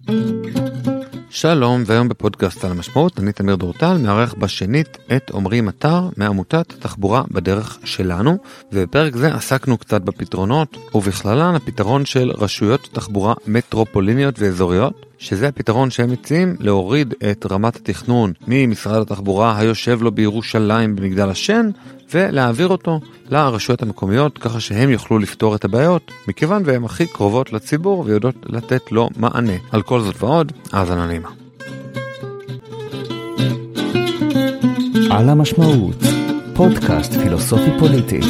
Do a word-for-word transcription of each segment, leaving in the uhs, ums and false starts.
שלום, והיום בפודקאסט על המשמעות, אני תמיר דורטל, מערך בשנית את עומרי מטר מעמותת תחבורה בדרך שלנו, ובפרק זה עסקנו קצת בפתרונות, ובכללן הפתרון של רשויות תחבורה מטרופוליניות ואזוריות, שזה הפתרון שהם מציעים להוריד את רמת התכנון ממשרד התחבורה היושב לו בירושלים במגדל השן, ולהעביר אותו לרשויות המקומיות, ככה שהם יוכלו לפתור את הבעיות, מכיוון והם הכי קרובות לציבור ויודעות לתת לו מענה. על כל זאת ועוד, האזנה נעימה. על המשמעות, פודקאסט פילוסופי פוליטי.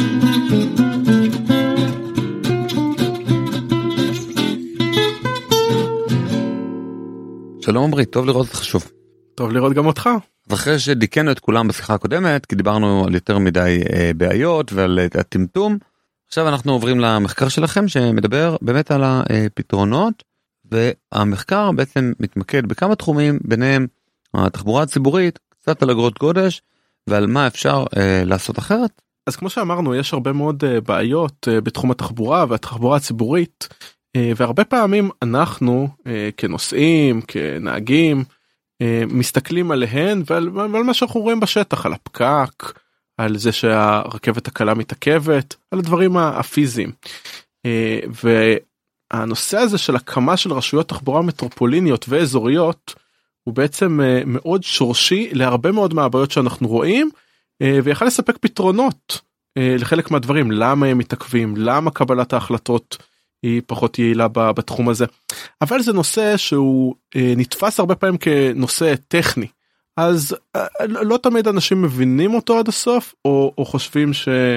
שלום עמרי, טוב לראות אותך שוב. טוב לראות גם אותך. ואחרי שדיכנו את כולם בשיחה הקודמת, כי דיברנו על יותר מדי אה, בעיות ועל אה, הטמטום, עכשיו אנחנו עוברים למחקר שלכם שמדבר באמת על הפתרונות, והמחקר בעצם מתמקד בכמה תחומים, ביניהם התחבורה הציבורית, קצת על אגרות גודש, ועל מה אפשר אה, לעשות אחרת. אז כמו שאמרנו, יש הרבה מאוד אה, בעיות אה, בתחום התחבורה והתחבורה הציבורית, אה, והרבה פעמים אנחנו אה, כנוסעים, כנהגים, מסתכלים עליהן ועל, ועל מה שאנחנו רואים בשטח, על הפקק, על זה שהרכבת הקלה מתעכבת, על הדברים הפיזיים. והנושא הזה של הקמה של רשויות תחבורה מטרופוליניות ואזוריות, הוא בעצם מאוד שורשי להרבה מאוד מהבעיות שאנחנו רואים, ויכל לספק פתרונות לחלק מהדברים, למה הם מתעכבים, למה קבלת ההחלטות היא פחות יעילה בתחום הזה. אבל זה נושא שהוא נתפס הרבה פעמים כנושא טכני, אז לא תמיד אנשים מבינים אותו עד הסוף, או, או חושבים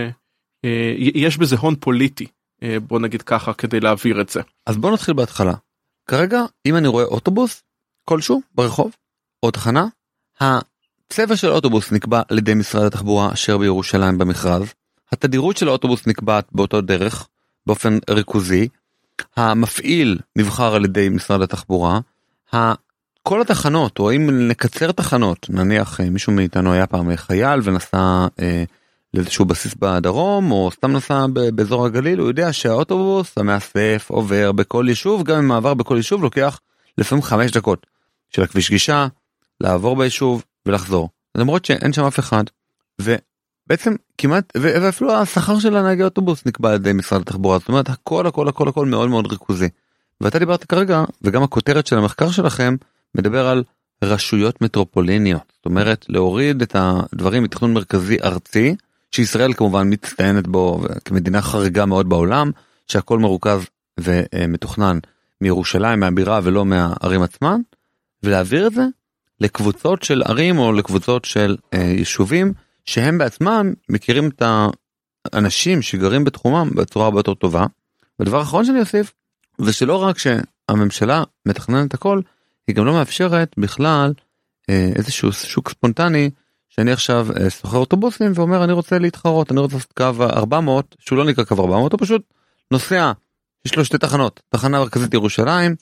שיש בזה הון פוליטי, בוא נגיד ככה, כדי להעביר את זה. אז בוא נתחיל בהתחלה. כרגע, אם אני רואה אוטובוס כלשהו ברחוב, או תחנה, הצבע של האוטובוס נקבע על ידי משרד התחבורה אשר בירושלים במכרז, התדירות של האוטובוס נקבעת באותו דרך, באופן ריכוזי, המפעיל נבחר על ידי משרד התחבורה, כל התחנות, או אם נקצר תחנות, נניח מישהו מאיתנו היה פעם חייל ונסע אה, לאיזשהו בסיס בדרום, או סתם נסע באזור הגליל, הוא יודע שהאוטובוס המאסף עובר בכל יישוב, גם אם מעבר בכל יישוב לוקח לפעמים חמש דקות של הכביש גישה, לעבור ביישוב ולחזור. למרות שאין שם אף אחד, ו... בעצם כמעט, ואפילו השכר של הנהגי אוטובוס נקבע על ידי משרד התחבורה, זאת אומרת, הכל, הכל, הכל, הכל מאוד מאוד ריכוזי. ואתה דיברת כרגע, וגם הכותרת של המחקר שלכם, מדבר על רשויות מטרופוליניות. זאת אומרת, להוריד את הדברים מתכנון מרכזי ארצי, שישראל כמובן מצטיינת בו כמדינה חריגה מאוד בעולם, שהכל מרוכז ומתוכנן מירושלים, מהבירה ולא מהערים עצמן, ולהעביר את זה לקבוצות של ערים או לקבוצות של יישובים, שהם בעצמם מכירים את האנשים שגרים בתחומם בצורה הרבה יותר טובה. ודבר האחרון שאני אוסיף, זה שלא רק שהממשלה מתכננת הכל, היא גם לא מאפשרת בכלל איזשהו שוק ספונטני, שאני עכשיו סוחר אוטובוסים ואומר אני רוצה להתחרות, אני רוצה לעשות קו ארבע מאות, שהוא לא נקרא קו ארבע מאות, הוא פשוט נוסע, יש לו שתי תחנות, תחנה מרכזית ירושלים,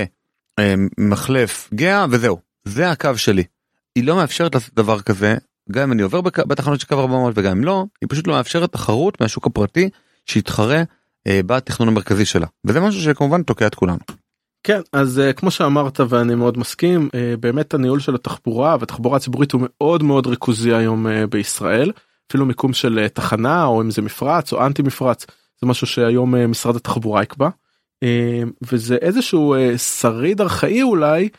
למחלף גאה וזהו, זה הקו שלי. היא לא מאפשרת לעשות דבר כזה, גם אם אני עובר בתחנות של קו ארבע מאות וגם אם לא, היא פשוט לא מאפשרת תחרות מהשוק הפרטי שיתחרה אה, בתכנון המרכזי שלה. וזה משהו שכמובן תוקע את כולנו. כן, אז uh, כמו שאמרת ואני מאוד מסכים, uh, באמת הניהול של התחבורה והתחבורה הציבורית הוא מאוד מאוד ריכוזי היום uh, בישראל, אפילו מיקום של uh, תחנה או אם זה מפרץ או אנטי מפרץ, זה משהו שהיום uh, משרד התחבורה יקבע, uh, וזה איזשהו uh, שריד ארכאי אולי,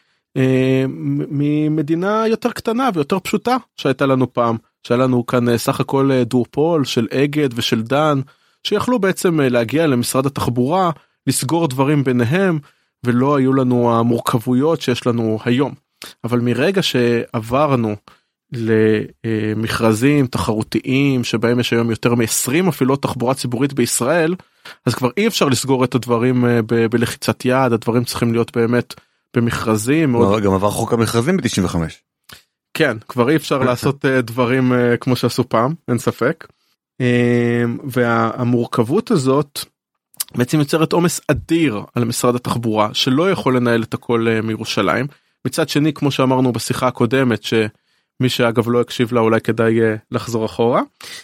ממדינה יותר קטנה ויותר פשוטה שהייתה לנו פעם, שהיה לנו כאן סך הכל דואופול של אגד ושל דן, שיכלו בעצם להגיע למשרד התחבורה, לסגור דברים ביניהם, ולא היו לנו המורכבויות שיש לנו היום. אבל מרגע שעברנו למכרזים תחרותיים, שבהם יש היום יותר מ-עשרים אפילו תחבורה ציבורית בישראל, אז כבר אי אפשר לסגור את הדברים ב- בלחיצת יד, הדברים צריכים להיות באמת במכרזים. מאוד... גם עבר חוק המכרזים ב-תשעים וחמש. כן, כבר אי אפשר לעשות דברים כמו שעשו פעם, אין ספק. והמורכבות הזאת בעצם יוצרת עומס אדיר על משרד התחבורה, שלא יכול לנהל את הכל מירושלים. מצד שני, כמו שאמרנו בשיחה הקודמת, שמי שאגב לא הקשיב לה אולי כדאי לחזור אחורה,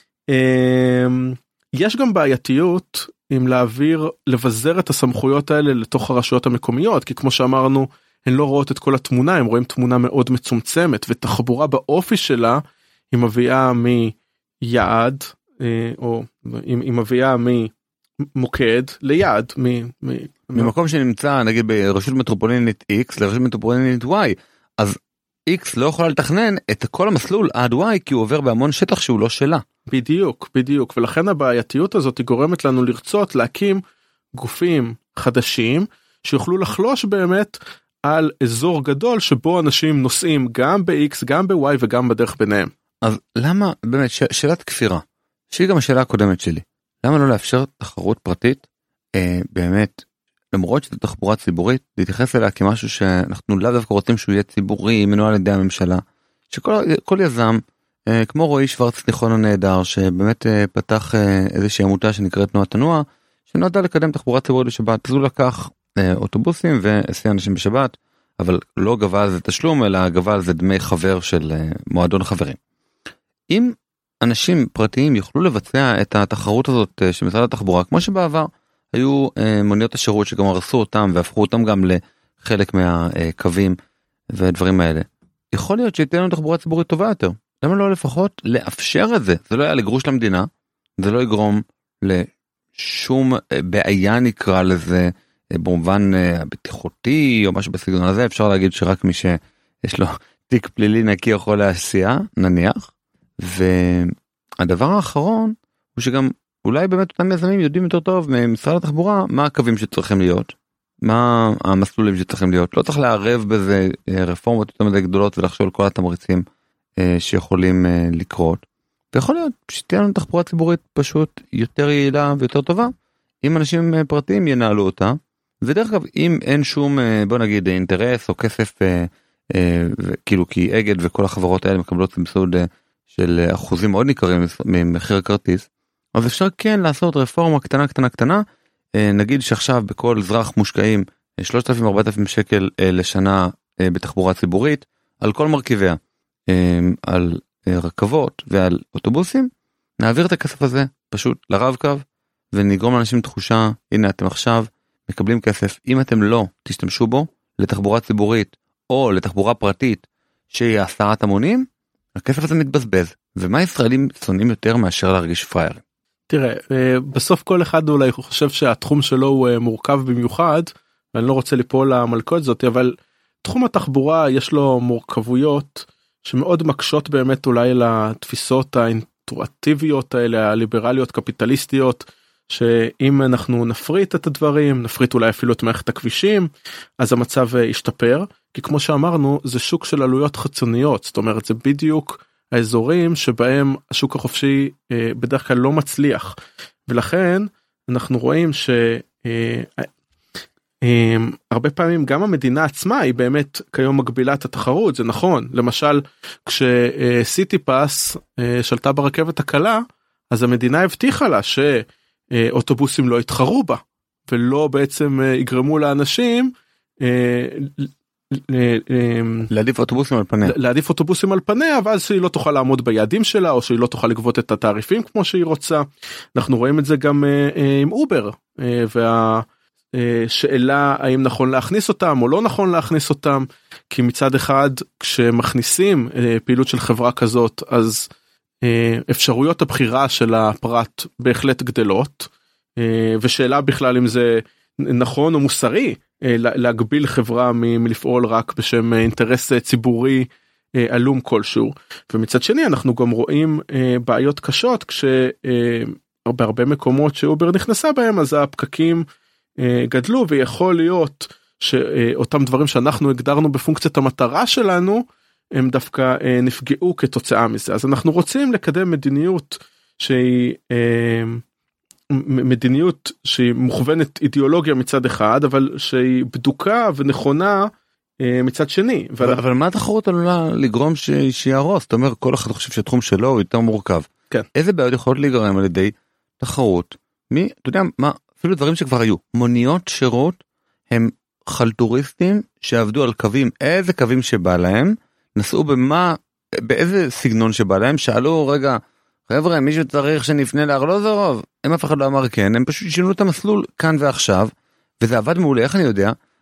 יש גם בעייתיות עם להעביר, לבזר את הסמכויות האלה לתוך הרשויות המקומיות, כי כמו שאמרנו, הן לא רואות את כל התמונה, הן רואים תמונה מאוד מצומצמת, ותחבורה באופי שלה, היא מביאה מיעד, או היא מביאה ממוקד ליעד, ממקום שנמצא נגיד ברשות מטרופולינית X לרשות מטרופולינית Y, אז X לא יכולה לתכנן את כל המסלול עד Y, כי הוא עובר בהמון שטח שהוא לא שלה. בדיוק, בדיוק, ולכן הבעייתיות הזאת היא גורמת לנו לרצות להקים גופים חדשים, שיוכלו לחלוש באמת על אזור גדול שבו אנשים נוסעים גם ב-X, גם ב-Y וגם בדרך ביניהם. אז למה, באמת, ש- שאלת כפירה, שהיא גם השאלה הקודמת שלי, למה לא לאפשר תחרות פרטית, אה, באמת, למרות שזו תחבורה ציבורית, להתייחס אליה כמשהו שאנחנו לא דווקא רוצים שהוא יהיה ציבורי, מנוהל על ידי הממשלה, שכל כל יזם, אה, כמו רועי שוורץ ניחון הנהדר, שבאמת אה, פתח אה, איזושהי עמותה שנקראת תנועת תנועה, שנועדה לקדם תחבורה ציבורית בשבת, אז הוא לקח אה, אוטובוסים והסיע אנשים בשבת, אבל לא גבה על זה תשלום, אלא גבה על זה דמי חבר של אה, מועדון חברים. אם אנשים פרטיים יוכלו לבצע את התחרות הזאת אה, של משרד התחבורה, כמו שבעבר, היו אה, מוניות השירות שגם הרסו אותם והפכו אותם גם לחלק מהקווים ודברים האלה. יכול להיות שתהיה לנו תחבורה ציבורית טובה יותר. למה לא לפחות לאפשר את זה? זה לא היה לגרוש למדינה, זה לא יגרום לשום בעיה נקרא לזה, במובן הבטיחותי או משהו בסגנון הזה. אפשר להגיד שרק מי שיש לו תיק פלילי נקי יכול להסיע, נניח. והדבר האחרון הוא שגם אולי באמת אותם יזמים יודעים יותר טוב ממשרד התחבורה מה הקווים שצריכים להיות, מה המסלולים שצריכים להיות. לא צריך לערב בזה רפורמות יותר מדי גדולות ולחשוב על כל התמריצים שיכולים לקרות. ויכול להיות שתהיה לנו תחבורה ציבורית פשוט יותר יעילה ויותר טובה, אם אנשים פרטיים ינהלו אותה. ודרך אגב, אם אין שום, בוא נגיד, אינטרס או כסף, כאילו כי אגד וכל החברות האלה מקבלות סבסוד של אחוזים מאוד ניכרים ממחיר הכרטיס, אז אפשר כן לעשות רפורמה קטנה קטנה קטנה, נגיד שעכשיו בכל אזרח מושקעים שלושת אלפים ארבעת אלפים שקל לשנה בתחבורה ציבורית, על כל מרכיביה, על רכבות ועל אוטובוסים, נעביר את הכסף הזה פשוט לרב קו, ונגרום לאנשים תחושה, הנה אתם עכשיו מקבלים כסף, אם אתם לא תשתמשו בו לתחבורה ציבורית או לתחבורה פרטית שהיא הסעת המונים, הכסף הזה מתבזבז. ומה ישראלים שונאים יותר מאשר להרגיש פריירים? תראה, בסוף כל אחד אולי חושב שהתחום שלו הוא מורכב במיוחד, ואני לא רוצה ליפול למלכות הזאת, אבל תחום התחבורה יש לו מורכבויות שמאוד מקשות באמת אולי לתפיסות האינטואיטיביות האלה, הליברליות, קפיטליסטיות, שאם אנחנו נפריט את הדברים, נפריט אולי אפילו את מערכת הכבישים, אז המצב ישתפר, כי כמו שאמרנו, זה שוק של עלויות חיצוניות, זאת אומרת, זה בדיוק האזורים שבהם השוק החופשי אה, בדרך כלל לא מצליח, ולכן אנחנו רואים ש... אה, אה, הרבה פעמים גם המדינה עצמה היא באמת כיום מגבילת התחרות, זה נכון, למשל כשסיטי פאס אה, שלטה ברכבת הקלה, אז המדינה הבטיחה לה שאוטובוסים לא יתחרו בה, ולא בעצם אה, יגרמו לאנשים אה, להעדיף אוטובוסים על פניה. להעדיף אוטובוסים על פניה, ואז שהיא לא תוכל לעמוד ביעדים שלה, או שהיא לא תוכל לגבות את התעריפים כמו שהיא רוצה. אנחנו רואים את זה גם עם אובר, והשאלה האם נכון להכניס אותם או לא נכון להכניס אותם, כי מצד אחד כשמכניסים פעילות של חברה כזאת, אז אפשרויות הבחירה של הפרט בהחלט גדלות, ושאלה בכלל אם זה נכון או מוסרי, להגביל חברה מלפעול רק בשם אינטרס ציבורי עלום כלשהו. ומצד שני אנחנו גם רואים בעיות קשות כשבהרבה מקומות שאובר נכנסה בהם, אז הפקקים גדלו, ויכול להיות שאותם דברים שאנחנו הגדרנו בפונקציית המטרה שלנו, הם דווקא נפגעו כתוצאה מזה. אז אנחנו רוצים לקדם מדיניות שהיא מדיניות שהיא מוכוונת אידיאולוגיה מצד אחד, אבל שהיא בדוקה ונכונה מצד שני. אבל, אבל מה התחרות עלולה לגרום שיערוס? זאת אומרת, כל אחד חושב שהתחום שלו הוא יותר מורכב. כן. איזה בעיות יכולות להיגרם על ידי תחרות? מי, אתה יודע מה, אפילו דברים שכבר היו. מוניות שירות הם חלטוריסטים שעבדו על קווים, איזה קווים שבא להם, נסעו במה, באיזה סגנון שבא להם, שאלו רגע, חבר'ה, מישהו צריך שנפנה לארלוזורוב? הם אף אחד לא אמר כן, הם פשוט שינו את המסלול כאן ועכשיו, וזה עבד מעולה. איך אני יודע?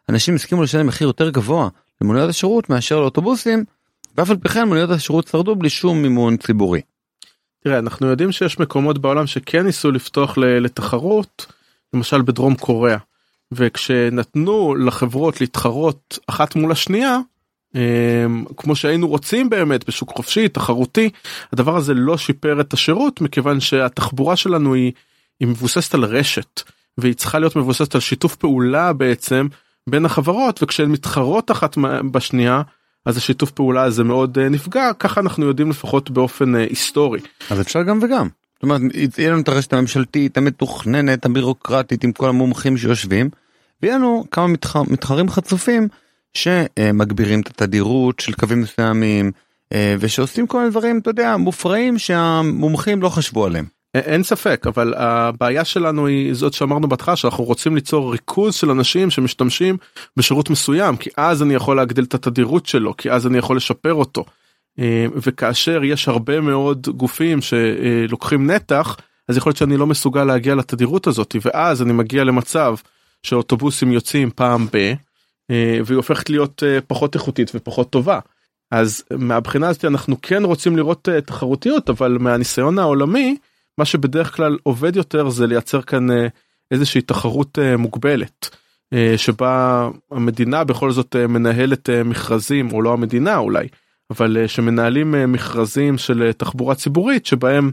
אנשים הסכימו לשלם מחיר יותר גבוה למוניות השירות מאשר לאוטובוסים, ואף על פי כן מוניות השירות שרדו בלי שום מימון ציבורי. תראה, אנחנו יודעים שיש מקומות בעולם שכן ניסו לפתוח לתחרות, למשל בדרום קוריאה, וכשנתנו לחברות להתחרות אחת מול השנייה, כמו שהיינו רוצים באמת בשוק חופשי, תחרותי, הדבר הזה לא שיפר את השירות, מכיוון שהתחבורה שלנו היא, היא מבוססת על רשת, והיא צריכה להיות מבוססת על שיתוף פעולה בעצם בין החברות, וכשהן מתחרות אחת בשנייה, אז השיתוף פעולה הזה מאוד נפגע, ככה אנחנו יודעים לפחות באופן היסטורי. אז אפשר גם וגם. זאת אומרת, יהיה לנו את הרשת הממשלתית, המתוכננת, הבירוקרטית, עם כל המומחים שיושבים, ויהיה לנו כמה מתחר, מתחרים חצופים, שמגבירים את התדירות של קווים מסוימים, ושעושים כל מיני דברים, אתה יודע, מופרעים שהמומחים לא חשבו עליהם. אין ספק, אבל הבעיה שלנו היא זאת שאמרנו בהתחלה, שאנחנו רוצים ליצור ריכוז של אנשים שמשתמשים בשירות מסוים, כי אז אני יכול להגדיל את התדירות שלו, כי אז אני יכול לשפר אותו. וכאשר יש הרבה מאוד גופים שלוקחים נתח, אז יכול להיות שאני לא מסוגל להגיע לתדירות הזאת, ואז אני מגיע למצב שאוטובוסים יוצאים פעם ב, והיא הופכת להיות פחות איכותית ופחות טובה. אז מהבחינה הזאת אנחנו כן רוצים לראות תחרותיות, אבל מהניסיון העולמי, מה שבדרך כלל עובד יותר זה לייצר כאן איזושהי תחרות מוגבלת, שבה המדינה בכל זאת מנהלת מכרזים, או לא המדינה אולי, אבל שמנהלים מכרזים של תחבורה ציבורית, שבהם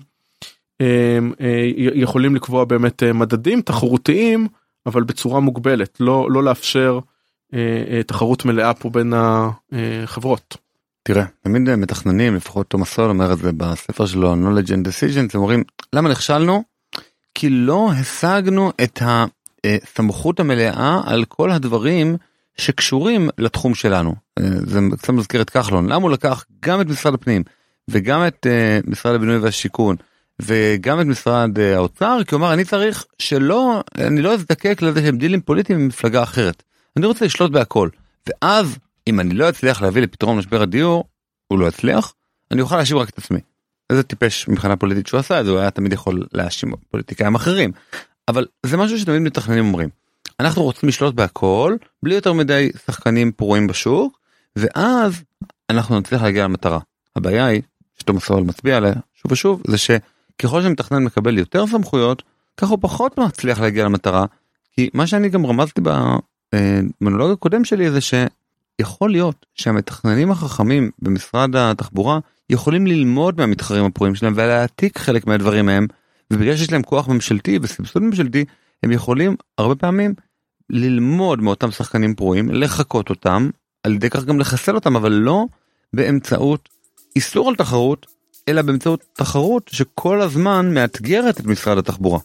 יכולים לקבוע באמת מדדים תחרותיים, אבל בצורה מוגבלת, לא, לא לאפשר תחרות מלאה פה בין החברות. תראה, תמיד מתכננים, לפחות תומס סול אומר את זה בספר שלו, Knowledge and Decisions, הם אומרים, למה נכשלנו? כי לא השגנו את הסמכות המלאה על כל הדברים שקשורים לתחום שלנו. זה קצת מזכיר את כחלון, למה הוא לקח גם את משרד הפנים, וגם את משרד הבינוי והשיכון, וגם את משרד האוצר, כי הוא אמר, אני צריך שלא, אני לא אזדקק לזה שהם דילים פוליטיים במפלגה אחרת. אני רוצה לשלוט בהכל. ואז, אם אני לא אצליח להביא לפתרון משבר הדיור, הוא לא אצליח, אני אוכל להאשים רק את עצמי. איזה טיפש מבחינה פוליטית שהוא עשה, אז הוא היה תמיד יכול להאשים פוליטיקאים אחרים. אבל זה משהו שתמיד מתכננים אומרים. אנחנו רוצים לשלוט בהכל, בלי יותר מדי שחקנים פרועים בשוק, ואז אנחנו נצליח להגיע למטרה. הבעיה היא, שתומס סול מצביע עליה, שוב ושוב, זה שככל שמתכנן מקבל יותר סמכויות, כך הוא פחות מצליח להגיע למטרה, כי מה שאני גם רמזתי במונולוג הקודם שלי, זה שיכול להיות שהמתכננים החכמים במשרד התחבורה, יכולים ללמוד מהמתחרים הפרועים שלהם, ולהעתיק חלק מהדברים מהם, ובגלל שיש להם כוח ממשלתי וסבסוד ממשלתי, הם יכולים הרבה פעמים ללמוד מאותם שחקנים פרועים, לחקות אותם, על ידי כך גם לחסל אותם, אבל לא באמצעות איסור על תחרות, אלא באמצעות תחרות שכל הזמן מאתגרת את משרד התחבורה.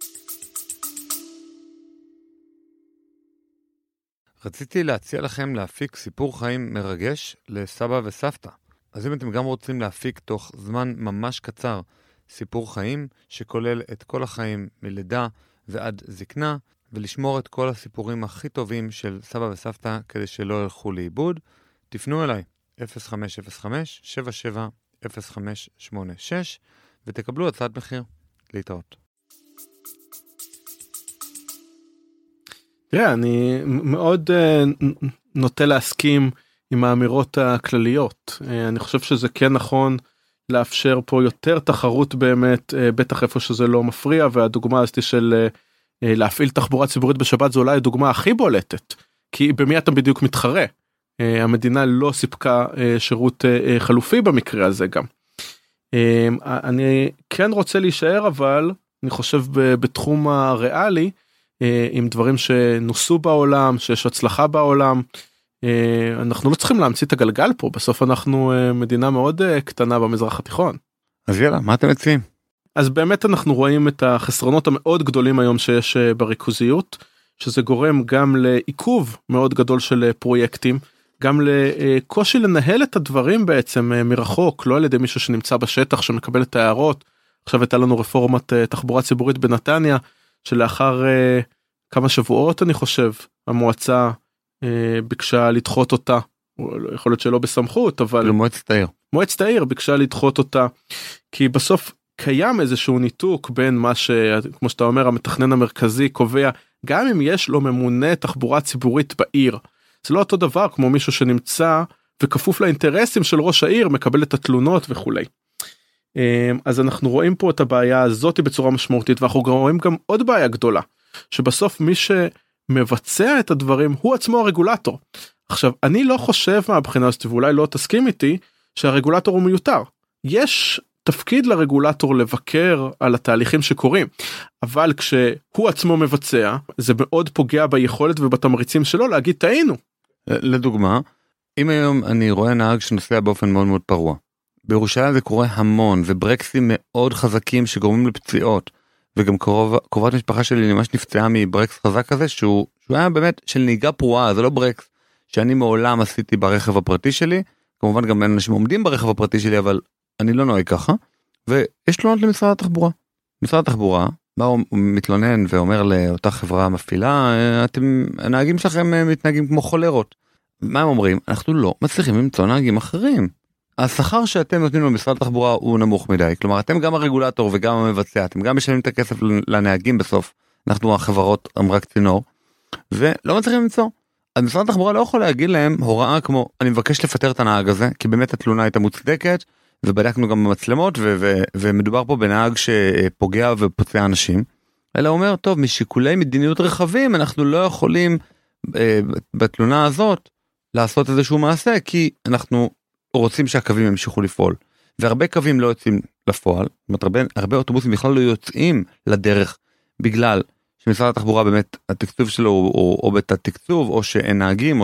רציתי להציע לכם להפיק סיפור חיים מרגש לסבא וסבתא. אז אם אתם גם רוצים להפיק תוך זמן ממש קצר סיפור חיים שכולל את כל החיים מלידה ועד זקנה, ולשמור את כל הסיפורים הכי טובים של סבא וסבתא כדי שלא ילכו לאיבוד, תפנו אליי אפס חמש אפס חמש שבע שבע אפס חמש שמונה שש ותקבלו הצעת מחיר. להתראות. תראה, אני מאוד uh, נוטה להסכים עם האמירות הכלליות. Uh, אני חושב שזה כן נכון לאפשר פה יותר תחרות באמת, uh, בטח איפה שזה לא מפריע, והדוגמה הזאת של uh, uh, להפעיל תחבורה ציבורית בשבת זו אולי הדוגמה הכי בולטת, כי במי אתה בדיוק מתחרה? Uh, המדינה לא סיפקה uh, שירות uh, חלופי במקרה הזה גם. Uh, אני כן רוצה להישאר, אבל אני חושב ב- בתחום הריאלי, עם דברים שנוסו בעולם, שיש הצלחה בעולם. אנחנו לא צריכים להמציא את הגלגל פה, בסוף אנחנו מדינה מאוד קטנה במזרח התיכון. אז יאללה, מה אתם מציעים? אז באמת אנחנו רואים את החסרונות המאוד גדולים היום שיש בריכוזיות, שזה גורם גם לעיכוב מאוד גדול של פרויקטים, גם לקושי לנהל את הדברים בעצם מרחוק, לא על ידי מישהו שנמצא בשטח שמקבל את ההערות. עכשיו הייתה לנו רפורמת תחבורה ציבורית בנתניה, שלאחר uh, כמה שבועות אני חושב המועצה uh, ביקשה לדחות אותה, יכול להיות שלא בסמכות, אבל מועצת העיר מועצת העיר ביקשה לדחות אותה, כי בסוף קיים איזשהו ניתוק בין מה שכמו שאתה אומר המתכנן המרכזי קובע גם אם יש לו ממונה תחבורה ציבורית בעיר. זה לא אותו דבר כמו מישהו שנמצא וכפוף לאינטרסים של ראש העיר, מקבל את התלונות וכולי. אז אנחנו רואים פה את הבעיה הזאת בצורה משמעותית, ואנחנו רואים גם עוד בעיה גדולה, שבסוף מי שמבצע את הדברים הוא עצמו הרגולטור. עכשיו, אני לא חושב מהבחינה הזאת, ואולי לא תסכים איתי, שהרגולטור הוא מיותר. יש תפקיד לרגולטור לבקר על התהליכים שקורים, אבל כשהוא עצמו מבצע, זה מאוד פוגע ביכולת ובתמריצים שלו להגיד טעינו. לדוגמה, אם היום אני רואה נהג שנוסע באופן מאוד מאוד פרוע, בירושלים זה קורה המון, וברקסים מאוד חזקים שגורמים לפציעות, וגם קרוב, קרובת משפחה שלי ממש נפצעה מברקס חזק כזה, שהוא, שהוא היה באמת של נהיגה פרועה, זה לא ברקס שאני מעולם עשיתי ברכב הפרטי שלי, כמובן גם אנשים עומדים ברכב הפרטי שלי, אבל אני לא נוהג ככה, ויש תלונות למשרד התחבורה. משרד התחבורה, מה הוא מתלונן ואומר לאותה חברה מפעילה, אתם, הנהגים שלכם מתנהגים כמו חולרות. מה הם אומרים? אנחנו לא מצליחים למצוא נהגים אחרים. השכר שאתם נותנים למשרד התחבורה הוא נמוך מדי, כלומר אתם גם הרגולטור וגם המבצע, אתם גם משלמים את הכסף לנהגים בסוף, אנחנו החברות אמרה צינור, ולא מצליחים למצוא. אז משרד התחבורה לא יכול להגיד להם הוראה כמו, אני מבקש לפטר את הנהג הזה, כי באמת התלונה הייתה מוצדקת, ובדקנו גם במצלמות, ו- ו- ומדובר פה בנהג שפוגע ופוצע אנשים, אלא אומר, טוב, משיקולי מדיניות רחבים, אנחנו לא יכולים אה, בתלונה הזאת, לעשות איזשהו מעשה, כי אנחנו רוצים שהקווים ימשיכו לפעול, והרבה קווים לא יוצאים לפועל, זאת אומרת, הרבה, הרבה אוטובוסים בכלל לא יוצאים לדרך, בגלל שמשרד התחבורה באמת, התקצוב שלו הוא, הוא, או בתקצוב, או שאין נהגים, או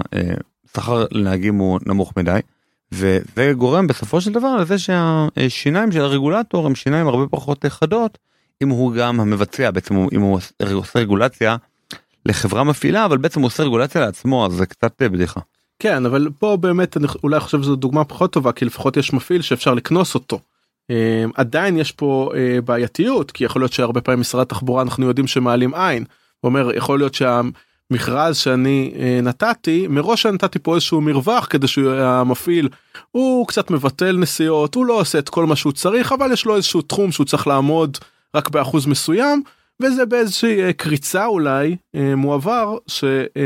שהשכר לנהגים הוא נמוך מדי, וזה גורם בסופו של דבר לזה שהשיניים של הרגולטור הם שיניים הרבה פחות חדות, אם הוא גם המבצע, בעצם אם הוא עושה רגולציה לחברה מפעילה, אבל בעצם הוא עושה רגולציה לעצמו, אז זה קצת בדיחה. כן, אבל פה באמת אני אולי חושב שזו דוגמה פחות טובה, כי לפחות יש מפעיל שאפשר לקנוס אותו. עדיין יש פה בעייתיות, כי יכול להיות שהרבה פעמים משרד התחבורה אנחנו יודעים שמעלים עין, הוא אומר יכול להיות שהמכרז שאני נתתי, מראש נתתי פה איזשהו מרווח, כדי שהמפעיל הוא קצת מבטל נסיעות, הוא לא עושה את כל מה שהוא צריך, אבל יש לו איזשהו תחום שהוא צריך לעמוד רק באחוז מסוים, וזה באיזושהי קריצה אולי מועבר ש,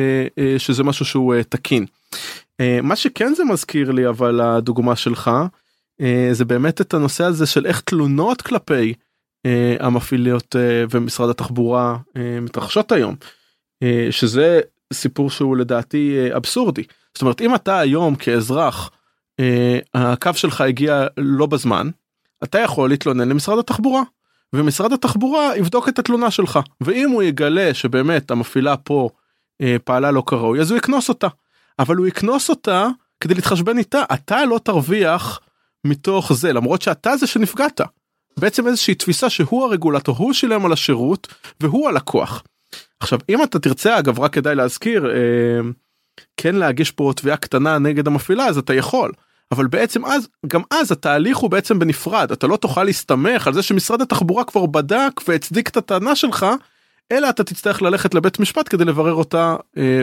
שזה משהו שהוא תקין. מה שכן זה מזכיר לי אבל הדוגמה שלך, זה באמת את הנושא הזה של איך תלונות כלפי המפעיליות ומשרד התחבורה מתרחשות היום, שזה סיפור שהוא לדעתי אבסורדי. זאת אומרת, אם אתה היום כאזרח, הקו שלך הגיע לא בזמן, אתה יכול להתלונן למשרד התחבורה, ומשרד התחבורה יבדוק את התלונה שלך, ואם הוא יגלה שבאמת המפעילה פה פעלה לא כראוי, אז הוא יקנוס אותה, אבל הוא יקנוס אותה כדי להתחשבן איתה, אתה לא תרוויח מתוך זה, למרות שאתה זה שנפגעת, בעצם איזושהי תפיסה שהוא הרגולטור, הוא שילם על השירות, והוא הלקוח. עכשיו, אם אתה תרצה, אגב, רק כדאי להזכיר, אה, כן להגיש פה תביעה קטנה נגד המפעילה, אז אתה יכול, אבל בעצם אז, גם אז התהליך הוא בעצם בנפרד, אתה לא תוכל להסתמך על זה שמשרד התחבורה כבר בדק והצדיק את הטענה שלך, אלא אתה תצטרך ללכת לבית משפט כדי לברר אותה אה,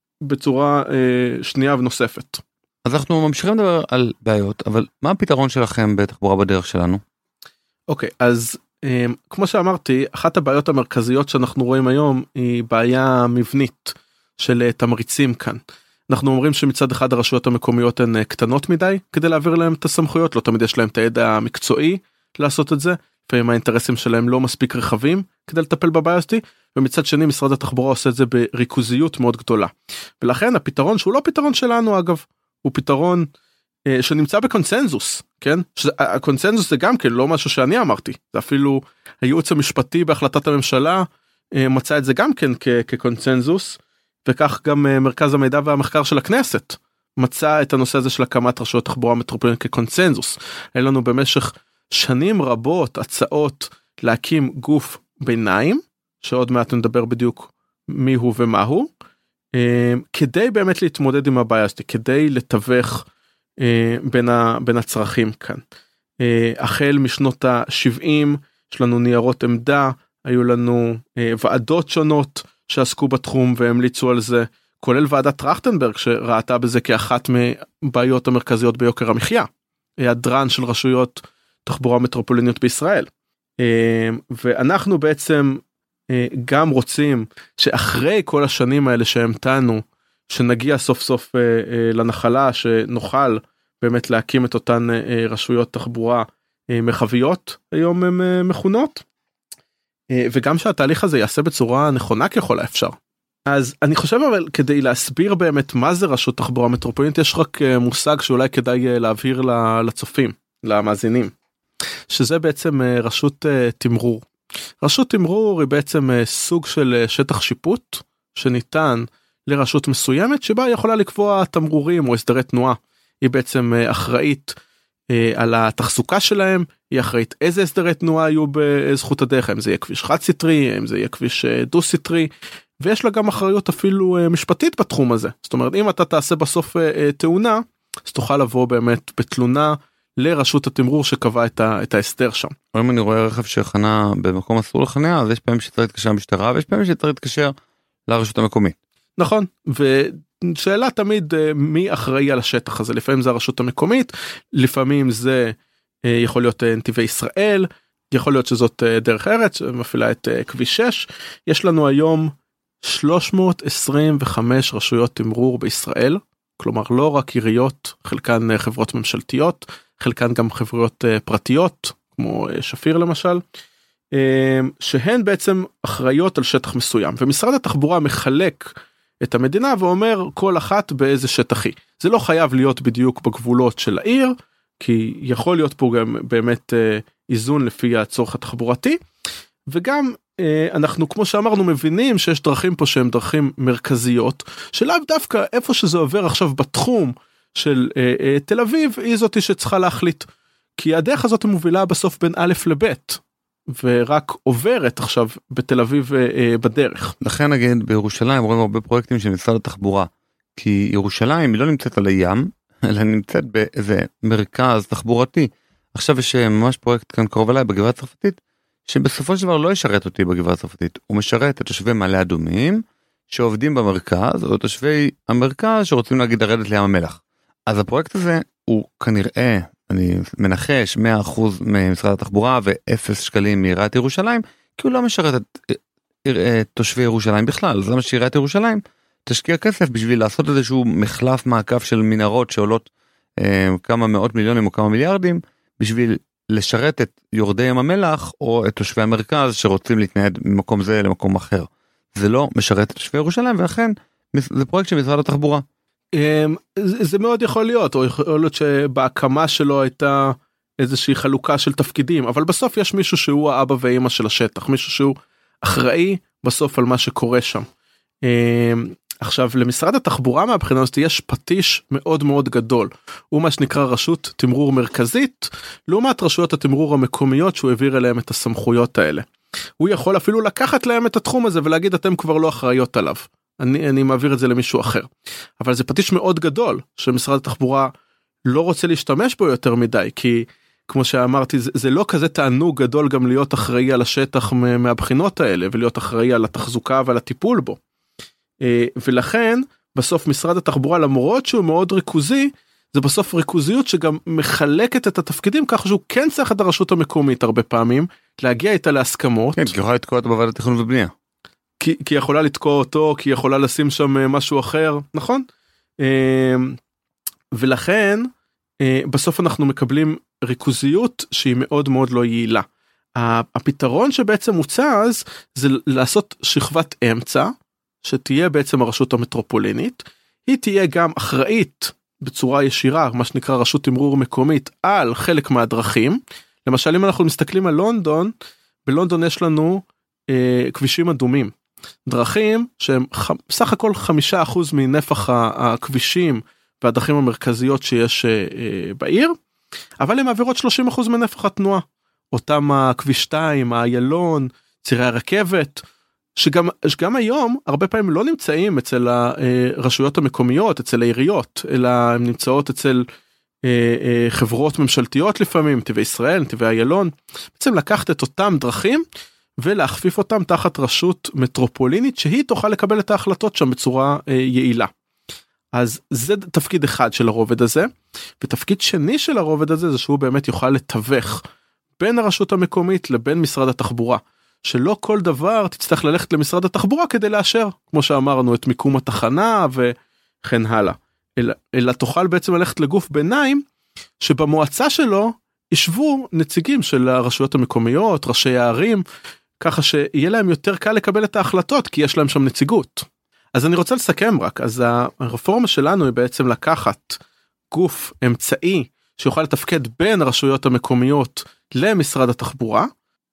בצורה אה, שנייה ונוספת. אז אנחנו ממשיכים לדבר על בעיות, אבל מה הפתרון שלכם בתחבורה בדרך שלנו? אוקיי, אז אה, כמו שאמרתי, אחת הבעיות המרכזיות שאנחנו רואים היום, היא בעיה מבנית של אה, תמריצים כאן. אנחנו אומרים שמצד אחד הרשויות המקומיות הן קטנות מדי, כדי להעביר להם את הסמכויות, לא תמיד יש להם את הידע המקצועי לעשות את זה, לפעמים האינטרסים שלהם לא מספיק רחבים, כדי לטפל בבעיה הזאת, ומצד שני משרד התחבורה עושה את זה בריכוזיות מאוד גדולה. ולכן הפתרון, שהוא לא פתרון שלנו אגב, הוא פתרון אה, שנמצא בקונצנזוס, כן? הקונצנזוס זה גם כן לא משהו שאני אמרתי, זה אפילו הייעוץ המשפטי בהחלטת הממשלה, אה, מצא את זה גם כן כ- כקונצנזוס, וכך גם uh, מרכז המידע והמחקר של הכנסת מצא את הנושא הזה של הקמת רשויות תחבורה מטרופולינית כקונצנזוס. אין לנו במשך שנים רבות הצעות להקים גוף ביניים, שעוד מעט נדבר בדיוק מי הוא ומה הוא, uh, כדי באמת להתמודד עם הבעיה הזאת, כדי לתווך uh, בין, ה, בין הצרכים כאן. Uh, החל משנות ה-שבעים, יש לנו ניירות עמדה, היו לנו uh, ועדות שונות, שעסקו בתחום והמליצו על זה, כולל ועדת טרכטנברג שראתה בזה כאחת מבעיות המרכזיות ביוקר המחיה, היעדרן של רשויות תחבורה מטרופוליניות בישראל. ואנחנו בעצם גם רוצים שאחרי כל השנים האלה שהמתנו, שנגיע סוף סוף לנחלה, שנוכל באמת להקים את אותן רשויות תחבורה מרחביות, היום הן מכונות, וגם שהתהליך הזה יעשה בצורה נכונה ככל האפשר. אז אני חושב אבל כדי להסביר באמת מה זה רשות תחבורה מטרופולינית, יש רק מושג שאולי כדאי להבהיר לצופים, למאזינים, שזה בעצם רשות תמרור. רשות תמרור היא בעצם סוג של שטח שיפוט שניתן לרשות מסוימת שבה היא יכולה לקבוע תמרורים או הסדרי תנועה. היא בעצם אחראית על התחזוקה שלהם, היא אחראית איזה הסדרי תנועה יהיו בזכות הדרך, אם זה יהיה כביש חד סטרי, אם זה יהיה כביש דו סטרי, ויש לה גם אחריות אפילו משפטית בתחום הזה. זאת אומרת, אם אתה תעשה בסוף תאונה, אז תוכל לבוא באמת בתלונה לרשות התמרור שקבע את, ה, את ההסדר שם. אם אני רואה רכב שחנה במקום אסור לחניה, אז יש פעמים שצריך להתקשר למשטרה, ויש פעמים שצריך להתקשר לרשות המקומית. נכון, ושאלה תמיד מי אחראי על השטח הזה, לפעמים זה הרשות המקומית, לפעמים זה יכול להיות נתיבי ישראל, יכול להיות שזאת דרך ארץ, שמפעילה את כביש שש, יש לנו היום שלוש מאות עשרים וחמש רשויות תמרור בישראל, כלומר לא רק עיריות, חלקן חברות ממשלתיות, חלקן גם חברות פרטיות, כמו שפיר למשל, שהן בעצם אחראיות על שטח מסוים, ומשרד התחבורה מחלק את המדינה ואומר כל אחת באיזה שטח היא. זה לא חייב להיות בדיוק בגבולות של העיר, כי יכול להיות פה גם באמת איזון לפי הצורך התחבורתי, וגם אנחנו כמו שאמרנו מבינים שיש דרכים פה שהן דרכים מרכזיות, שלאו דווקא איפה שזה עובר עכשיו בתחום של תל אביב, היא זאתי שצריכה להחליט, כי הדרך הזאת מובילה בסוף בין א' לב', ורק עוברת עכשיו בתל אביב בדרך. לכן נגיד בירושלים רואים הרבה פרויקטים של משרד התחבורה, כי ירושלים היא לא נמצאת על הים, אלא נמצאת באיזה מרכז תחבורתי. עכשיו יש ממש פרויקט כאן קרוב אליי בגבעה הצרפתית, שבסופו של דבר לא ישרת אותי בגבעה הצרפתית, הוא משרת את תושבי מעלה אדומים, שעובדים במרכז, או תושבי המרכז שרוצים להגיד לרדת לים המלח. אז הפרויקט הזה הוא כנראה, אני מנחש, מאה אחוז ממשרד התחבורה ואפס שקלים מעיריית ירושלים, כי הוא לא משרת את, את תושבי ירושלים בכלל. אז למה שעיריית ירושלים תשקיע כסף בשביל לעשות איזשהו מחלף מעקף של מנהרות שעולות אה, כמה מאות מיליונים או כמה מיליארדים, בשביל לשרת את יורדי ים המלח או את תושבי המרכז שרוצים להתנייד ממקום זה למקום אחר. זה לא משרת את תושבי ירושלים, ולכן זה פרויקט של משרד התחבורה. זה מאוד יכול להיות, או יכול להיות שבהקמה שלו הייתה איזושהי חלוקה של תפקידים, אבל בסוף יש מישהו שהוא האבא ואמא של השטח, מישהו שהוא אחראי בסוף על מה שקורה שם. עכשיו למשרד התחבורה מהבחינה הזאת יש פטיש מאוד מאוד גדול, הוא מה שנקרא רשות תמרור מרכזית, לעומת רשויות התמרור המקומיות שהוא העביר אליהם את הסמכויות האלה. הוא יכול אפילו לקחת להם את התחום הזה ולהגיד אתם כבר לא אחראיות עליו, אני, אני מעביר את זה למישהו אחר. אבל זה פטיש מאוד גדול שמשרד התחבורה לא רוצה להשתמש בו יותר מדי, כי כמו שאמרתי זה, זה לא כזה תענוג גדול גם להיות אחראי על השטח מהבחינות האלה, ולהיות אחראי על התחזוקה ועל הטיפול בו. ולכן בסוף משרד התחבורה למרות שהוא מאוד ריכוזי, זה בסוף ריכוזיות שגם מחלקת את התפקידים ככה שהוא כן צריך את הרשות המקומית הרבה פעמים, להגיע איתה להסכמות. כן, כי יכולה לתקוע אותו בוועדת תכנון ובנייה. כי, כי יכולה לתקוע אותו, כי יכולה לשים שם משהו אחר, נכון? ולכן בסוף אנחנו מקבלים ריכוזיות שהיא מאוד מאוד לא יעילה. הפתרון שבעצם מוצע זה לעשות שכבת אמצע, שתהיה בעצם הרשות המטרופולינית, היא תהיה גם אחראית בצורה ישירה, מה שנקרא רשות תמרור מקומית, על חלק מהדרכים. למשל אם אנחנו מסתכלים על לונדון, בלונדון יש לנו אה, כבישים אדומים, דרכים שהם ח... סך הכל חמישה אחוז מנפח הכבישים והדרכים המרכזיות שיש אה, בעיר, אבל הם מעבירות שלושים אחוז מנפח התנועה, אותם הכביש שתיים, האיילון, צירי הרכבת, שגם, שגם היום הרבה פעמים לא נמצאים אצל הרשויות המקומיות, אצל העיריות, אלא הן נמצאות אצל חברות ממשלתיות לפעמים, נתיבי ישראל, נתיבי איילון, בעצם לקחת את אותם דרכים ולהכפיף אותם תחת רשות מטרופולינית שהיא תוכל לקבל את ההחלטות שם בצורה יעילה. אז זה תפקיד אחד של הרובד הזה, ותפקיד שני של הרובד הזה זה שהוא באמת יוכל לתווך בין הרשות המקומית לבין משרד התחבורה, שלא כל דבר תצטרך ללכת למשרד התחבורה כדי לאשר, כמו שאמרנו, את מיקום התחנה וכן הלאה. אלא, אלא תוכל בעצם ללכת לגוף ביניים, שבמועצה שלו ישבו נציגים של הרשויות המקומיות, ראשי הערים, ככה שיהיה להם יותר קל לקבל את ההחלטות, כי יש להם שם נציגות. אז אני רוצה לסכם רק, אז הרפורמה שלנו היא בעצם לקחת גוף אמצעי, שיוכל לתפקד בין הרשויות המקומיות למשרד התחבורה,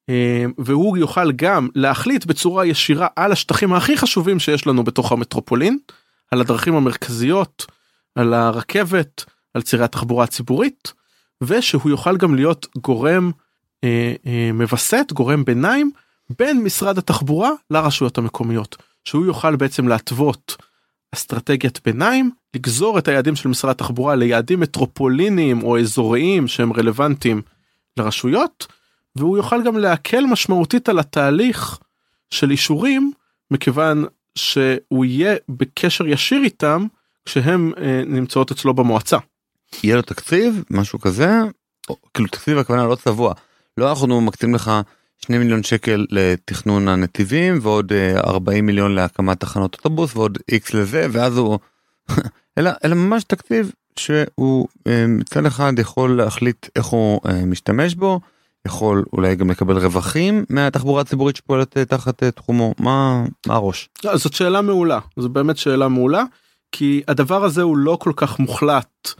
והוא יוכל גם להחליט בצורה ישירה על השטחים הכי חשובים שיש לנו בתוך המטרופולין, על הדרכים המרכזיות, על הרכבת, על צירי התחבורה הציבורית, ושהוא יוכל גם להיות גורם אה, אה, מבסט, גורם ביניים, בין משרד התחבורה לרשויות המקומיות, שהוא יוכל בעצם להתוות אסטרטגיית ביניים, לגזור את היעדים של משרד התחבורה ליעדים מטרופוליניים או אזוריים שהם רלוונטיים לרשויות, והוא יוכל גם להקל משמעותית על התהליך של אישורים, מכיוון שהוא יהיה בקשר ישיר איתם, כשהם אה, נמצאות אצלו במועצה. יהיה לו תקציב, משהו כזה, או, כאילו תקציב הכוונה לא צבוע, לא אנחנו מקצים לך שני מיליון שקל לתכנון הנתיבים, ועוד אה, ארבעים מיליון להקמת תחנות אוטובוס, ועוד איקס לזה, ואז הוא, אלא, אלא ממש תקציב שהוא אה, מצד אחד יכול להחליט איך הוא אה, משתמש בו, יכול אולי גם לקבל רווחים מהתחבורה הציבורית שפועלת תחת תחומו, מה, מה הראש? לא, זאת שאלה מעולה, זו באמת שאלה מעולה, כי הדבר הזה הוא לא כל כך מוחלט,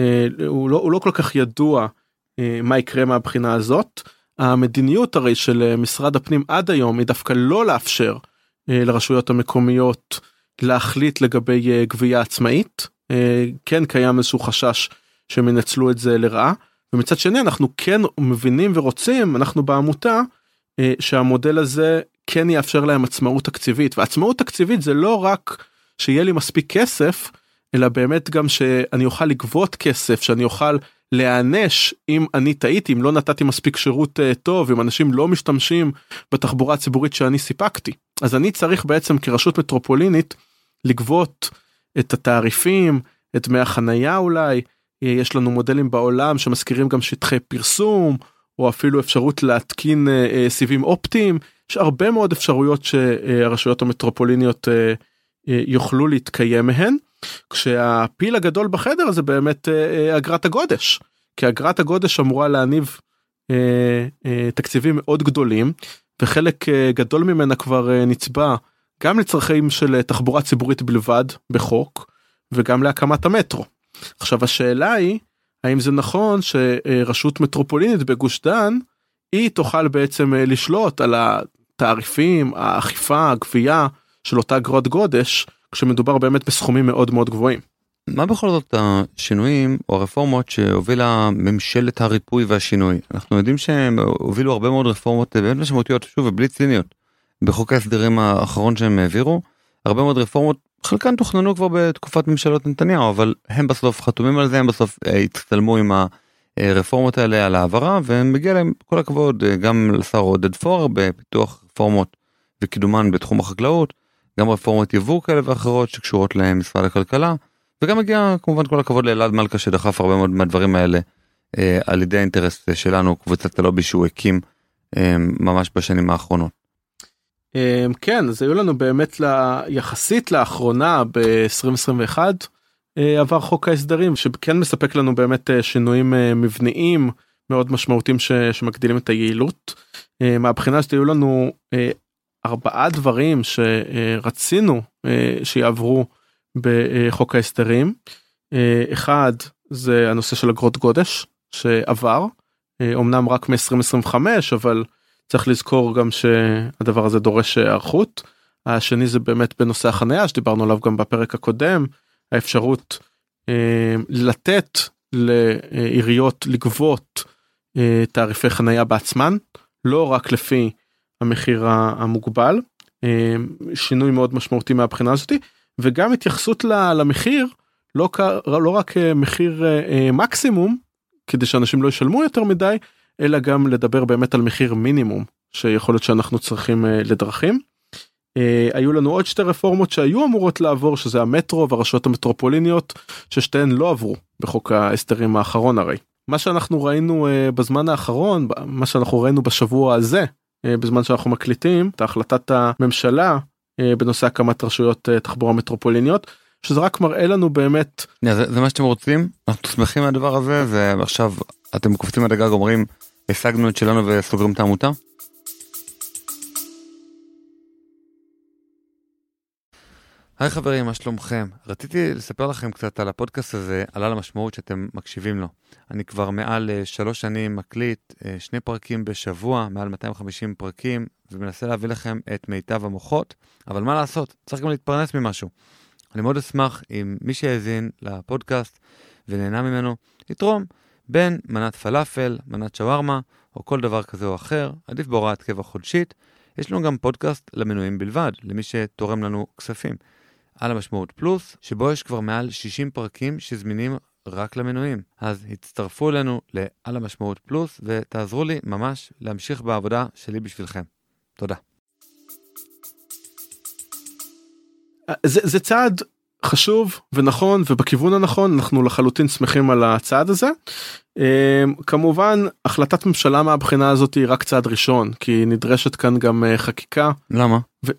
הוא לא, הוא לא כל כך ידוע מה יקרה מהבחינה הזאת. המדיניות הרי של משרד הפנים עד היום היא דווקא לא לאפשר לרשויות המקומיות להחליט לגבי גבייה עצמאית, כן קיים איזשהו חשש שהם ינצלו את זה לרעה, ומצד שני אנחנו כן מבינים ורוצים, אנחנו בעמותה, שהמודל הזה כן יאפשר להם עצמאות תקציבית, ועצמאות תקציבית זה לא רק שיהיה לי מספיק כסף, אלא באמת גם שאני אוכל לגבות כסף, שאני אוכל להענש אם אני טעיתי, אם לא נתתי מספיק שירות טוב, אם אנשים לא משתמשים בתחבורה הציבורית שאני סיפקתי. אז אני צריך בעצם כרשות מטרופולינית לגבות את התעריפים, את דמי החנייה אולי, יש לנו מודלים בעולם שמזכירים גם שטחי פרסום, או אפילו אפשרות להתקין סיבים אופטיים, יש הרבה מאוד אפשרויות שהרשויות המטרופוליניות יוכלו להתקיים מהן, כשהפיל הגדול בחדר זה באמת אגרת הגודש, כי אגרת הגודש אמורה להניב תקציבים מאוד גדולים, וחלק גדול ממנה כבר נצבע גם לצרכים של תחבורה ציבורית בלבד בחוק, וגם להקמת המטרו. עכשיו השאלה היא, האם זה נכון שרשות מטרופולינית בגוש דן, היא תוכל בעצם לשלוט על התעריפים, האכיפה, הגבייה של אותה אגרות גודש, כשמדובר באמת בסכומים מאוד מאוד גבוהים. מה בכל זאת השינויים או הרפורמות שהובילה ממשלת הריפוי והשינוי? אנחנו יודעים שהם הובילו הרבה מאוד רפורמות באמת משמעותיות, שוב ובלי ציניות. בחוק ההסדרים האחרון שהם העבירו, הרבה מאוד רפורמות, חלקן תוכננו כבר בתקופת ממשלות נתניהו, אבל הם בסוף חתומים על זה, הם בסוף הצטלמו עם הרפורמות האלה על העברה, ומגיע להם כל הכבוד גם לשר עודד פורר בפיתוח רפורמות וקידומן בתחום החקלאות, גם רפורמות יבוא כאלה ואחרות שקשורות למשרד הכלכלה, וגם מגיע כמובן כל הכבוד לאלעד מלכה שדחף הרבה מאוד מהדברים האלה אה, על ידי האינטרס שלנו, קבוצת הלובי שהוא הקים אה, ממש בשנים האחרונות. אה, כן, אז היו לנו באמת לה, יחסית לאחרונה ב-עשרים עשרים ואחת אה, עבר חוק ההסדרים שכן מספק לנו באמת אה, שינויים אה, מבניים מאוד משמעותיים ש, שמגדילים את היעילות. אה, מהבחינה שהיו לנו אה, ארבעה דברים שרצינו שיעברו בחוק ההסדרים. אחד זה הנושא של אגרות גודש שעבר, אמנם רק מ-עשרים עשרים וחמש, אבל צריך לזכור גם שהדבר הזה דורש הערכות. השני זה באמת בנושא החניה שדיברנו עליו גם בפרק הקודם, האפשרות לתת לעיריות לגבות תעריפי חניה בעצמן, לא רק לפי המחיר המוגבל, שינוי מאוד משמעותי מהבחינה הזאת, וגם התייחסות למחיר, לא, לא רק מחיר מקסימום, כדי שאנשים לא ישלמו יותר מדי, אלא גם לדבר באמת על מחיר מינימום, שיכול להיות שאנחנו צריכים לדרכים. היו לנו עוד שתי רפורמות שהיו אמורות לעבור, שזה המטרו והרשויות המטרופוליניות, ששתיהן לא עברו בחוק ההסדרים האחרון הרי. מה שאנחנו ראינו בזמן האחרון, מה שאנחנו ראינו בשבוע הזה, בזמן שאנחנו מקליטים את החלטת הממשלה בנושא הקמת רשויות תחבורה מטרופוליניות, שזה רק מראה לנו באמת. זה, זה מה שאתם רוצים, אנחנו שמחים מהדבר הזה, ועכשיו אתם קופצים על הגג אומרים, השגנו את שלנו וסוגרים את העמותה? היי חברים, מה שלומכם? רציתי לספר לכם קצת על הפודקאסט הזה, על המשמעות שאתם מקשיבים לו. אני כבר מעל שלוש שנים מקליט, שני פרקים בשבוע, מעל מאתיים וחמישים פרקים, ומנסה להביא לכם את מיטב המוחות, אבל מה לעשות? צריך גם להתפרנס ממשהו. אני מאוד אשמח אם מי שיאזין לפודקאסט ונהנה ממנו, יתרום בין מנת פלאפל, מנת שווארמה, או כל דבר כזה או אחר, עדיף בהוראת קבע חודשית. יש לנו גם פודקאסט למנויים בלבד, למי שתורם לנו כספים. על המשמעות פלוס, שבו יש כבר מעל שישים פרקים שזמינים רק למנויים. אז הצטרפו אלינו לעל המשמעות פלוס, ותעזרו לי ממש להמשיך בעבודה שלי בשבילכם. תודה. זה, זה צעד חשוב ונכון, ובכיוון הנכון, אנחנו לחלוטין שמחים על הצעד הזה. כמובן, החלטת ממשלה מהבחינה הזאת היא רק צעד ראשון, כי נדרשת כאן גם חקיקה. למה? ו...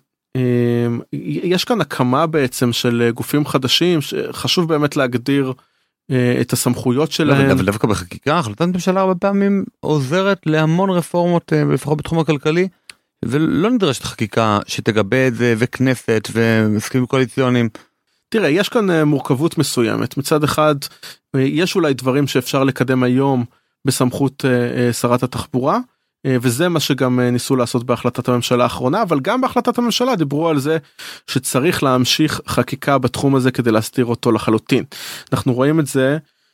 יש כאן הקמה בעצם של גופים חדשים, שחשוב באמת להגדיר את הסמכויות שלהם. אבל דווקא בחקיקה, החלטת ממשלה הרבה פעמים עוזרת להמון רפורמות, לפחות בתחום הכלכלי, ולא נדרשת חקיקה שתגבה את זה, וכנסת, ומסכמים קואליציוניים. תראה, יש כאן מורכבות מסוימת. מצד אחד, יש אולי דברים שאפשר לקדם היום בסמכות שרת התחבורה, וזה מה שגם ניסו לעשות בהחלטת הממשלה האחרונה, אבל גם בהחלטת הממשלה דיברו על זה שצריך להמשיך חקיקה בתחום הזה כדי להסתיר אותו לחלוטין. אנחנו רואים את זה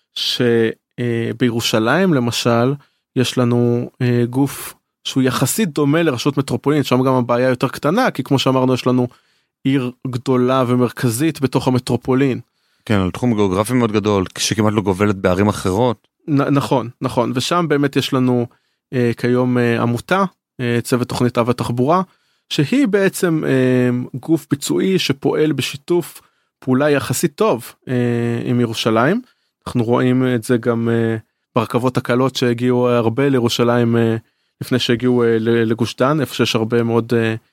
שבירושלים למשל, יש לנו גוף שהוא יחסית דומה לרשות מטרופולינית, שם גם הבעיה יותר קטנה, כי כמו שאמרנו יש לנו עיר גדולה ומרכזית בתוך המטרופולין. כן, על תחום גיאוגרפי מאוד גדול, שכמעט לא גובלת בערים אחרות. נכון, נכון, ושם באמת יש לנו כיום עמותה, צוות תוכנית אב התחבורה, שהיא בעצם גוף ביצועי שפועל בשיתוף פעולה יחסית טוב עם ירושלים. אנחנו רואים את זה גם ברכבות הקלות שהגיעו הרבה לירושלים לפני שהגיעו לגוש דן, איפה שיש הרבה מאוד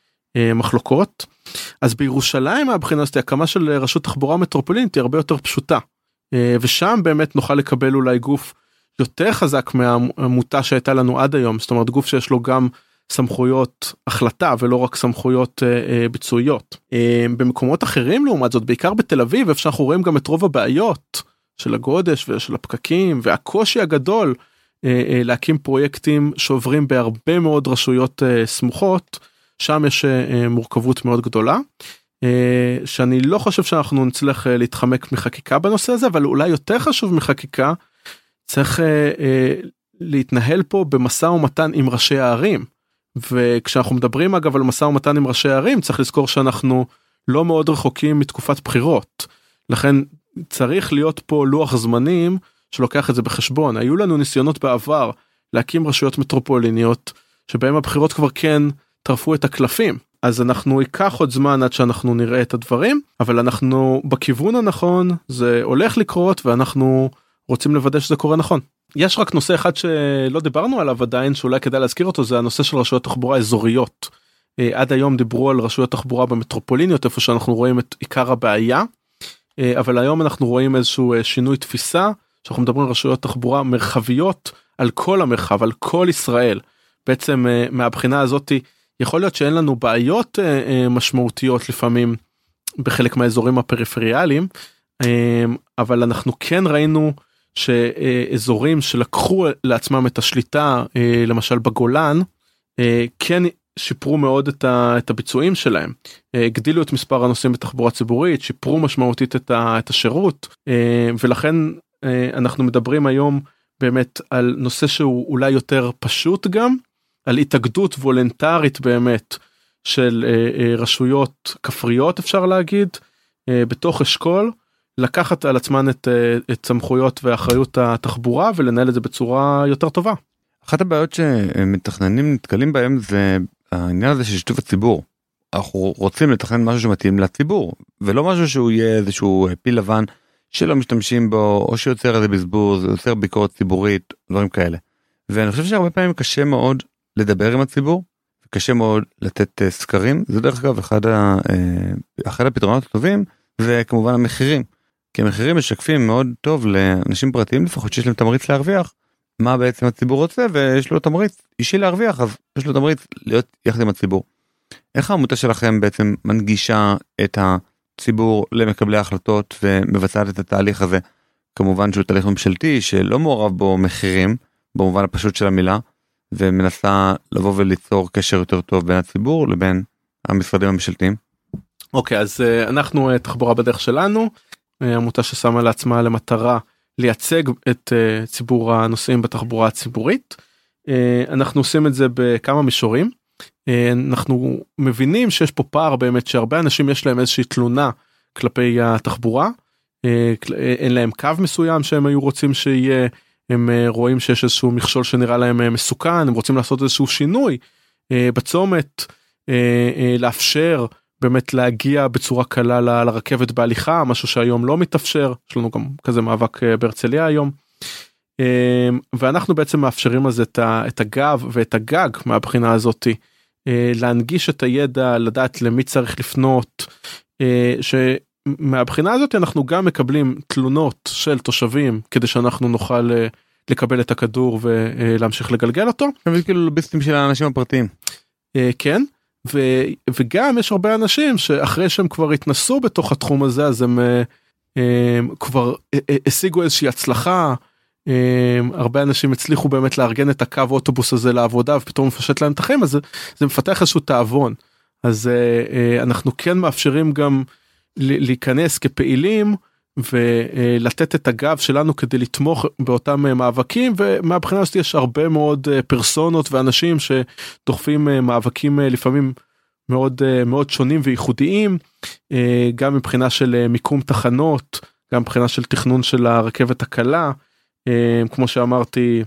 מחלוקות. אז בירושלים הבחינה הזאת, הקמה של רשות תחבורה מטרופולינית היא הרבה יותר פשוטה, ושם באמת נוכל לקבל אולי גוף יותר חזק מהעמותה שהייתה לנו עד היום, זאת אומרת גוף שיש לו גם סמכויות החלטה ולא רק סמכויות אה, ביצועיות. אה, במקומות אחרים לעומת זאת, בעיקר בתל אביב, איפה שאנחנו רואים גם את רוב הבעיות של הגודש ושל הפקקים והקושי הגדול אה, אה, להקים פרויקטים שעוברים בהרבה מאוד רשויות אה, סמוכות, שם יש אה, מורכבות מאוד גדולה, אה, שאני לא חושב שאנחנו נצליח אה, להתחמק מחקיקה בנושא הזה, אבל אולי יותר חשוב מחקיקה, צריך אה, אה, להתנהל פה במשא ומתן עם ראשי הערים, וכשאנחנו מדברים אגב על משא ומתן עם ראשי הערים, צריך לזכור שאנחנו לא מאוד רחוקים מתקופת בחירות, לכן צריך להיות פה לוח זמנים שלוקח את זה בחשבון. היו לנו ניסיונות בעבר להקים רשויות מטרופוליניות, שבהם הבחירות כבר כן טרפו את הקלפים, אז אנחנו ייקח עוד זמן עד שאנחנו נראה את הדברים, אבל אנחנו בכיוון הנכון, זה הולך לקרות ואנחנו רוצים לוודא שזה קורה נכון. יש רק נושא אחד שלא דיברנו עליו עדיין, שאולי כדאי להזכיר אותו, זה הנושא של רשויות תחבורה אזוריות. עד היום דיברו על רשויות תחבורה במטרופוליניות, איפה שאנחנו רואים את עיקר הבעיה, אבל היום אנחנו רואים איזשהו שינוי תפיסה, שאנחנו מדברים על רשויות תחבורה מרחביות, על כל המרחב, על כל ישראל. בעצם מהבחינה הזאת, יכול להיות שאין לנו בעיות משמעותיות לפעמים, בחלק מהאזורים הפריפריאליים, אבל אנחנו כן ראינו, שאזורים שלקחו לעצמם את השליטה, למשל בגולן, כן שיפרו מאוד את הביצועים שלהם, הגדילו את מספר הנוסעים בתחבורה ציבורית, שיפרו משמעותית את השירות, ולכן אנחנו מדברים היום באמת על נושא שהוא אולי יותר פשוט גם, על התאגדות וולנטרית באמת של רשויות כפריות אפשר להגיד, בתוך אשכול, לקחת על עצמן את, את סמכויות ואחריות התחבורה ולנהל את זה בצורה יותר טובה. אחת הבעיות שמתכננים נתקלים בהם זה העניין הזה של שיתוף הציבור. אנחנו רוצים לתכנן משהו שמתאים לציבור, ולא משהו שהוא יהיה איזשהו פיל לבן שלא משתמשים בו, או שיוצר איזה בזבוז, יוצר ביקורת ציבורית, דברים כאלה. ואני חושב שהרבה פעמים קשה מאוד לדבר עם הציבור, קשה מאוד לתת סקרים, זה דרך אגב אחד, ה, אחד הפתרונות הטובים, זה כמובן המחירים, כי המחירים משקפים מאוד טוב לאנשים פרטיים לפחות שיש להם תמריץ להרוויח, מה בעצם הציבור רוצה, ויש לו תמריץ אישי להרוויח, אז יש לו תמריץ להיות יחד עם הציבור. איך העמותה שלכם בעצם מנגישה את הציבור למקבלי ההחלטות ומבצעת את התהליך הזה? כמובן שהוא תהליך ממשלתי שלא מעורב בו מחירים, במובן הפשוט של המילה, ומנסה לבוא וליצור קשר יותר טוב בין הציבור לבין המשרדים הממשלתיים. אוקיי, אז אנחנו תחבורה בדרך שלנו, עמותה ששמה לעצמה למטרה לייצג את ציבור הנוסעים בתחבורה הציבורית. אנחנו עושים את זה בכמה מישורים. אנחנו מבינים שיש פה פער באמת שהרבה אנשים יש להם איזושהי תלונה כלפי התחבורה, אין להם קו מסוים שהם היו רוצים שיהיה, הם רואים שיש איזשהו מכשול שנראה להם מסוכן, הם רוצים לעשות איזשהו שינוי בצומת, לאפשר באמת להגיע בצורה קלה ל- לרכבת בהליכה, משהו שהיום לא מתאפשר, יש לנו גם כזה מאבק בהרצליה היום, ואנחנו בעצם מאפשרים אז את, ה- את הגב ואת הגג מהבחינה הזאת, להנגיש את הידע, לדעת למי צריך לפנות, שמהבחינה הזאת אנחנו גם מקבלים תלונות של תושבים, כדי שאנחנו נוכל לקבל את הכדור ולהמשיך לגלגל אותו. זה כאילו לוביסטים של האנשים הפרטיים. כן. ו- וגם יש הרבה אנשים שאחרי שהם כבר התנסו בתוך התחום הזה, אז הם, הם כבר השיגו איזושהי הצלחה, הם, הרבה אנשים הצליחו באמת לארגן את הקו אוטובוס הזה לעבודה, ופתאום מפשט להם את החיים, אז זה, זה מפתח איזשהו תאבון. אז אנחנו כן מאפשרים גם להיכנס כפעילים, ולתת את הגב שלנו כדי לתמוך באותם מאבקים, ומהבחינה הזאת יש הרבה מאוד פרסונות ואנשים שדוחפים מאבקים לפעמים מאוד מאוד שונים וייחודיים, גם מבחינה של מיקום תחנות, גם מבחינה של תכנון של הרכבת הקלה, כמו שאמרתי,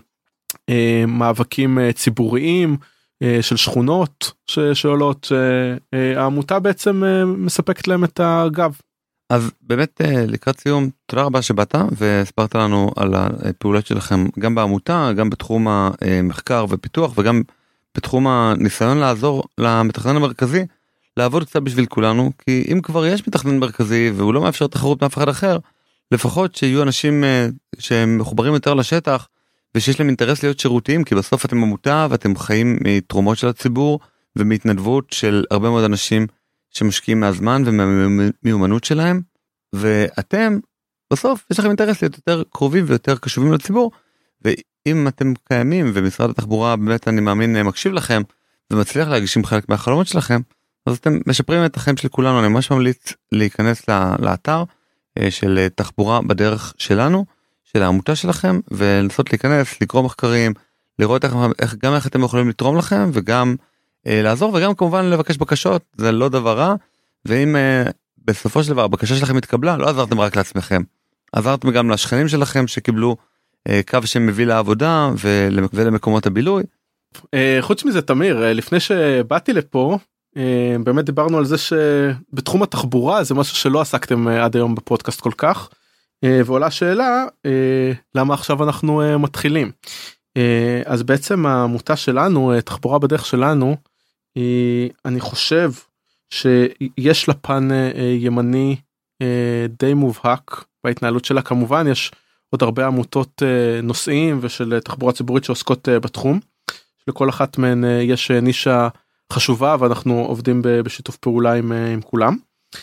מאבקים ציבוריים של שכונות שעולות, העמותה בעצם מספקת להם את הגב. אז באמת לקראת סיום, תודה רבה שבאת והסברת לנו על הפעולות שלכם גם בעמותה, גם בתחום המחקר ופיתוח וגם בתחום הניסיון לעזור למתכנן המרכזי לעבוד קצת בשביל כולנו, כי אם כבר יש מתכנן מרכזי והוא לא מאפשר תחרות מאף אחד אחר, לפחות שיהיו אנשים שהם מחוברים יותר לשטח ושיש להם אינטרס להיות שירותיים, כי בסוף אתם עמותה ואתם חיים מתרומות של הציבור ומהתנדבות של הרבה מאוד אנשים שמשקיעים מהזמן ומהמיומנות שלהם, ואתם בסוף יש לכם אינטרס להיות יותר קרובים ויותר קשובים לציבור, ואם אתם קיימים ומשרד התחבורה באמת אני מאמין מקשיב לכם ומצליח להגישים חלק מהחלומות שלכם, אז אתם משפרים את החיים של כולנו. אני ממש ממליץ להיכנס לאתר של תחבורה בדרך שלנו, של העמותה שלכם, ולנסות להיכנס, לקרוא מחקרים, לראות איך, איך, גם איך אתם יכולים לתרום לכם וגם לעזור, וגם כמובן לבקש בקשות, זה לא דבר רע, ואם uh, בסופו של דבר הבקשה שלכם התקבלה, לא עזרתם רק לעצמכם, עזרתם גם לשכנים שלכם שקיבלו uh, קו שמביא לעבודה ולמקומות הבילוי. Uh, חוץ מזה תמיר, uh, לפני שבאתי לפה, uh, באמת דיברנו על זה שבתחום התחבורה זה משהו שלא עסקתם uh, עד היום בפודקאסט כל כך, uh, ועולה שאלה, uh, למה עכשיו אנחנו uh, מתחילים? Uh, אז בעצם העמותה שלנו, uh, תחבורה בדרך שלנו, אני חושב שיש לה פן ימני די מובהק בהתנהלות שלה. כמובן יש עוד הרבה עמותות נוסעים ושל תחבורה ציבורית שעוסקות בתחום, לכל אחת מהן יש נישה חשובה ואנחנו עובדים בשיתוף פעולה עם, עם כולם,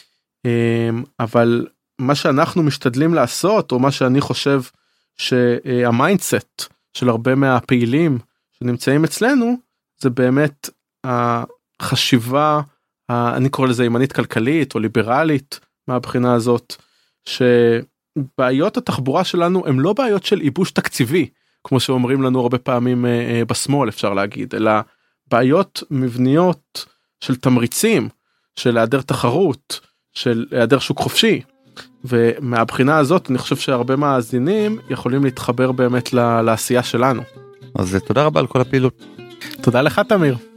אבל מה שאנחנו משתדלים לעשות, או מה שאני חושב שהמיינדסט של הרבה מהפעילים שנמצאים אצלנו, זה באמת החשיבה, אני קורא לזה ימנית כלכלית או ליברלית, מהבחינה הזאת, שבעיות התחבורה שלנו הם לא בעיות של ייבוש תקציבי, כמו שאומרים לנו הרבה פעמים בשמאל אפשר להגיד, אלא בעיות מבניות של תמריצים, של היעדר תחרות, של היעדר שוק חופשי, ומהבחינה הזאת אני חושב שהרבה מאזינים יכולים להתחבר באמת לעשייה שלנו. אז תודה רבה על כל הפעילות. תודה לך תמיר.